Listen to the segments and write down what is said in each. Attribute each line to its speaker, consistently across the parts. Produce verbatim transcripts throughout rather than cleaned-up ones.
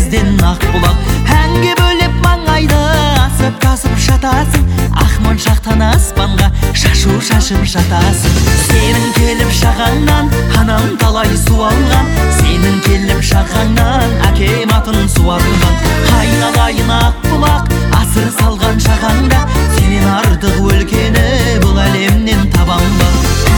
Speaker 1: бізден ақ бұлақ. Әнге бөлеп маңайды асып тасып жатасың, ақман шақтан аспанға шашу шашып жатасың. Сенің келіп шағаңнан анам талай су алған, сенің келіп шағаңнан әкем атын суарған. Айналайын ақ бұлақ, асыр салған шағаңда, сенен артық өлкені бұл әлемнен табам ба?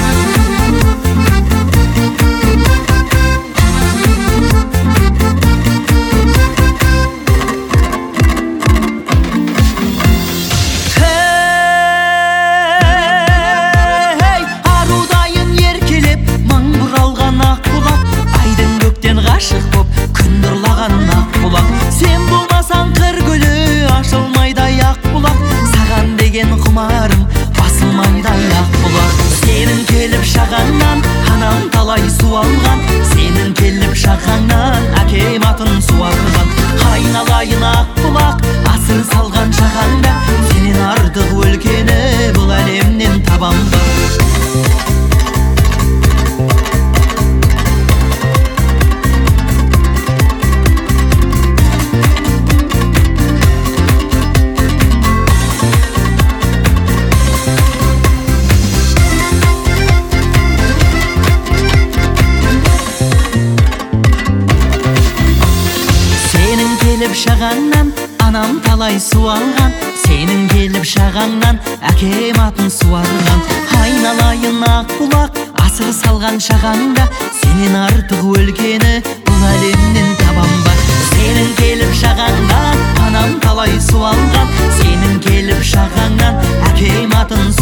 Speaker 1: Ғашық боп күн нұрлаған ақ бұлақ, сен болмасаң қыр гүлі ашылмайдай ақ бұлақ. Саған деген құмарым басылмайдай ақ бұлақ. Сенің келіп шағаңнан анам талай су алған, сенің келіп шағаңнан әкем атын суарған. Айналайын ақ бұлақ, асыр салған шағаңда, сенен артық өлкені бұл әлемнен табам ба? Келіп шағаңнан анам талай су алған, сенің келіп шағаңнан әкем атын суарған. Айналайын ақ бұлақ, асыр салған шағаңда, сенен артық өлкені бұл әлемнен табам ба? Сенің келіп шағаңнан анам талай су алған, сенің келіп шағаңнан әкем атын